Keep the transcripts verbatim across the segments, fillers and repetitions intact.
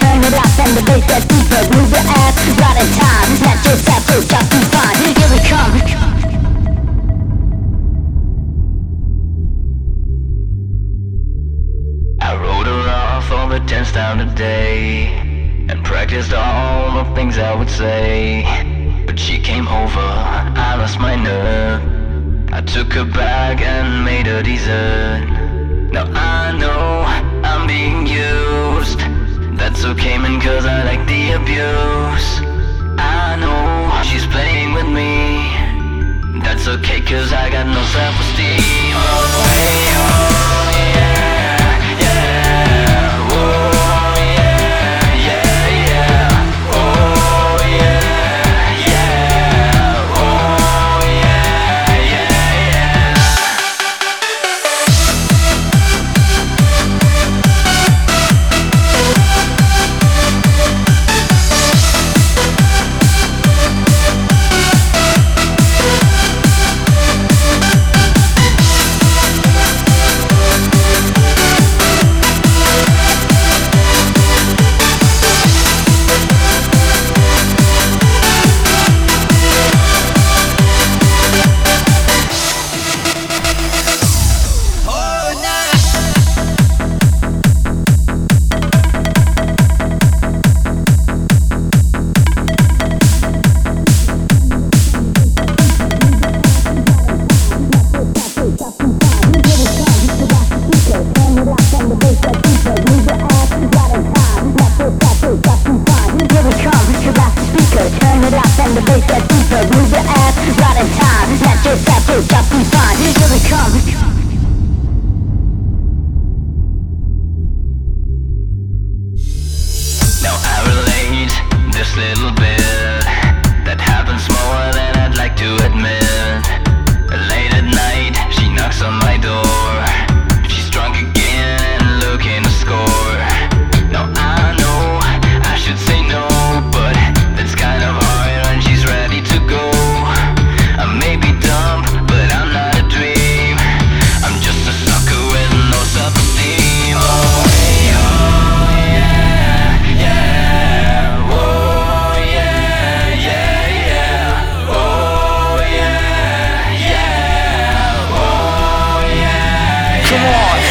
turn it up and the bass gets deeper. Move your ass right in time, not just that food, just be fine. Here we come. I wrote her off all the tens down today and practiced all the things I would say. But she came over, I lost my nerve. I took her back and made her dessert. Now I know I'm being used. That's okay, man, cause I like the abuse. I know she's playing with me. That's okay, cause I got no self-esteem. Oh, hey, oh, yeah, yeah, oh, yeah, yeah, yeah, oh, yeah, yeah, oh, yeah, yeah, yeah. Now I relate this little bit that happens more than I'd like to admit. Late at night, she knocks on my door. She's drunk again and looking to score. Now I know I should say no, but that's kind of hard when she's ready to go. I may be dumb, but I'm not a dream. I'm just a sucker with no self-esteem. Oh, hey, oh, yeah, yeah, oh, yeah, yeah, yeah, oh, yeah, yeah, oh, yeah. Come on.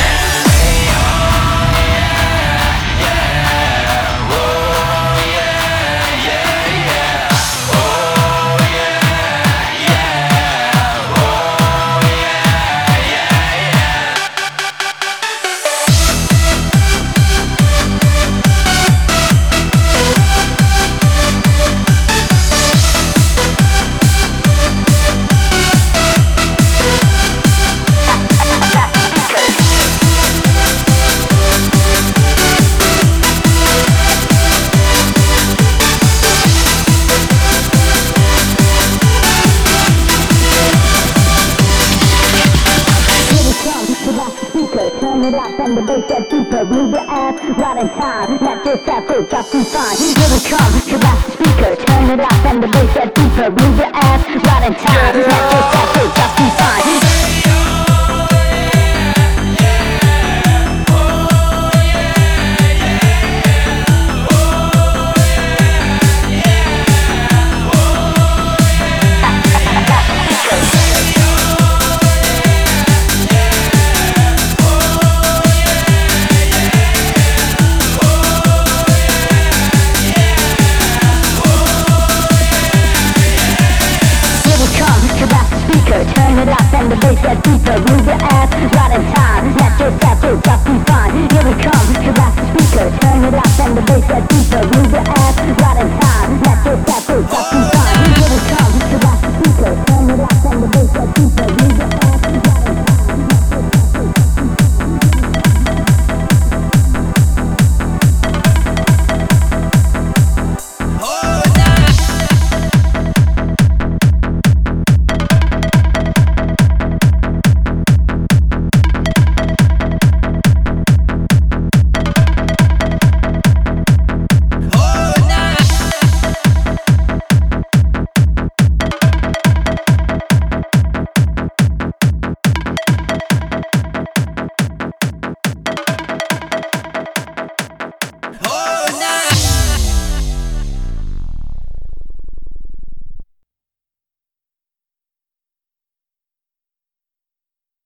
Turn it up and the bass gets deeper. Move your ass right in time, not just that food, just be fine. Here we come, to that speaker. Turn it up and the bass gets deeper. Move your ass right in time, not just that food, just be fine. Turn it up and the bass gets deeper. Move your ass right in time, not just that food, just be fine. Here we come, to that speaker. Turn it up and the bass gets deeper. Move your ass